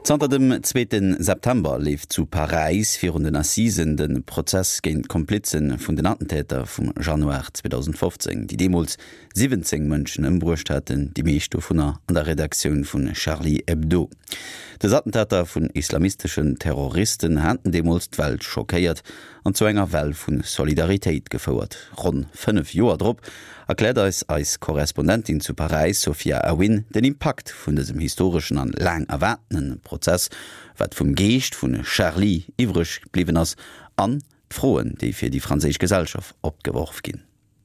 Zanter dem 2. September lief zu Paris fir den Assisen den Prozess géint Komplizen vun den Attentäter vum Januar 2015, die demols 17 Mënschen ëmbruecht hatten, die meeschte vunner an der Redaktionun vun Charlie Hebdo. Des Attentäter vun islamistischen Terroristen hatten demols d'Welt schockéiert an zu enger Well vun Solidaritéit gefauert. Rund 5 Joer drop erklärt als Korrespondentin zu Paris Sophia Awin den Impact vun diesem historischen an lang erwartenden Prozess, wat vum Geest vun Charlie iwrech blieben ass an Froen, die fir die französische Gesellschaft opgeworfen gin.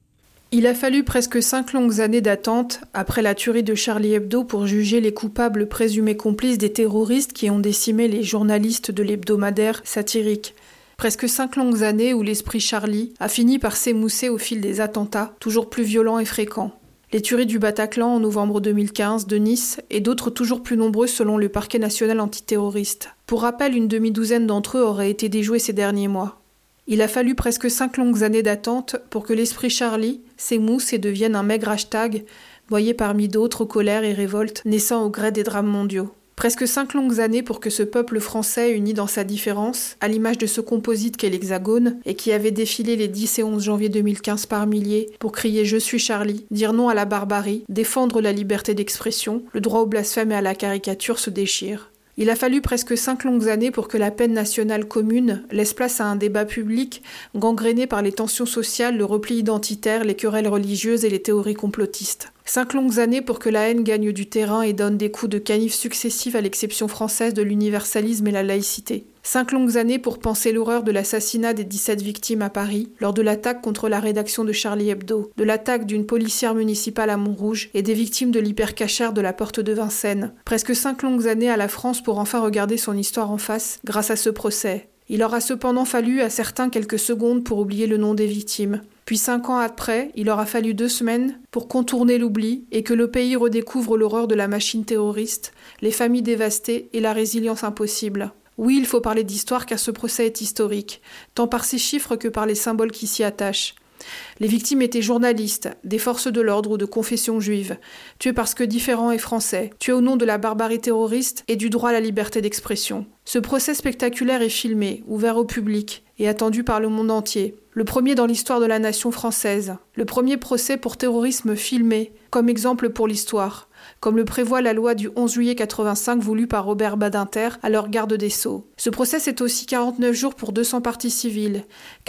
Il a fallu presque 5 longues années d'attente après la tuerie de Charlie Hebdo pour juger les coupables présumés complices des terroristes qui ont décimé les journalistes de l'hebdomadaire satirique. Presque 5 longues années où l'esprit Charlie a fini par s'émousser au fil des attentats, toujours plus violents et fréquents. Les tueries du Bataclan en novembre 2015, de Nice et d'autres toujours plus nombreuses selon le parquet national antiterroriste. Pour rappel, une demi-douzaine d'entre eux auraient été déjoués ces derniers mois. Il a fallu presque 5 longues années d'attente pour que l'esprit Charlie s'émousse et devienne un maigre hashtag, noyé parmi d'autres colères et révoltes naissant au gré des drames mondiaux. Presque 5 longues années pour que ce peuple français, uni dans sa différence, à l'image de ce composite qu'est l'Hexagone, et qui avait défilé les 10 et 11 janvier 2015 par milliers pour crier « Je suis Charlie », dire non à la barbarie, défendre la liberté d'expression, le droit au blasphème et à la caricature se déchire. Il a fallu presque 5 longues années pour que la peine nationale commune laisse place à un débat public gangréné par les tensions sociales, le repli identitaire, les querelles religieuses et les théories complotistes. 5 longues années pour que la haine gagne du terrain et donne des coups de canif successifs à l'exception française de l'universalisme et la laïcité. 5 longues années pour penser l'horreur de l'assassinat des 17 victimes à Paris, lors de l'attaque contre la rédaction de Charlie Hebdo, de l'attaque d'une policière municipale à Montrouge et des victimes de l'hypercachère de la Porte de Vincennes. Presque 5 longues années à la France pour enfin regarder son histoire en face grâce à ce procès. Il aura cependant fallu à certains quelques secondes pour oublier le nom des victimes. Puis 5 ans après, il aura fallu 2 semaines pour contourner l'oubli et que le pays redécouvre l'horreur de la machine terroriste, les familles dévastées et la résilience impossible. Oui, il faut parler d'histoire car ce procès est historique, tant par ses chiffres que par les symboles qui s'y attachent. Les victimes étaient journalistes, des forces de l'ordre ou de confession juive, tués parce que différents et français, tués au nom de la barbarie terroriste et du droit à la liberté d'expression. Ce procès spectaculaire est filmé, ouvert au public et attendu par le monde entier. Le premier dans l'histoire de la nation française. Le premier procès pour terrorisme filmé, comme exemple pour l'histoire, comme le prévoit la loi du 11 juillet 85 voulue par Robert Badinter, alors garde des Sceaux. Ce procès, c'est aussi 49 jours pour 200 parties civiles,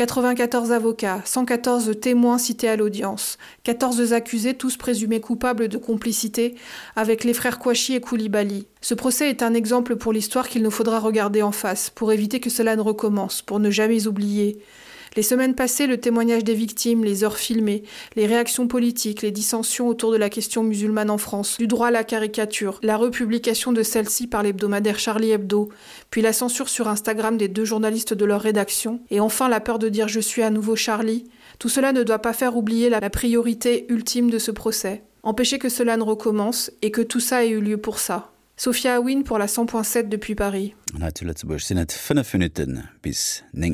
94 avocats, 114 témoins cités à l'audience, 14 accusés, tous présumés coupables de complicité avec les frères Kouachi et Koulibaly. Ce procès est un exemple pour l'histoire qu'il nous faudra regarder en face, pour éviter que cela ne recommence, pour ne jamais oublier. Les semaines passées, le témoignage des victimes, les heures filmées, les réactions politiques, les dissensions autour de la question musulmane en France, du droit à la caricature, la republication de celle-ci par l'hebdomadaire Charlie Hebdo, puis la censure sur Instagram des 2 journalistes de leur rédaction, et enfin la peur de dire « Je suis à nouveau Charlie », tout cela ne doit pas faire oublier la priorité ultime de ce procès. Empêcher que cela ne recommence et que tout ça ait eu lieu pour ça. Sophia Awin pour la 100.7 depuis Paris.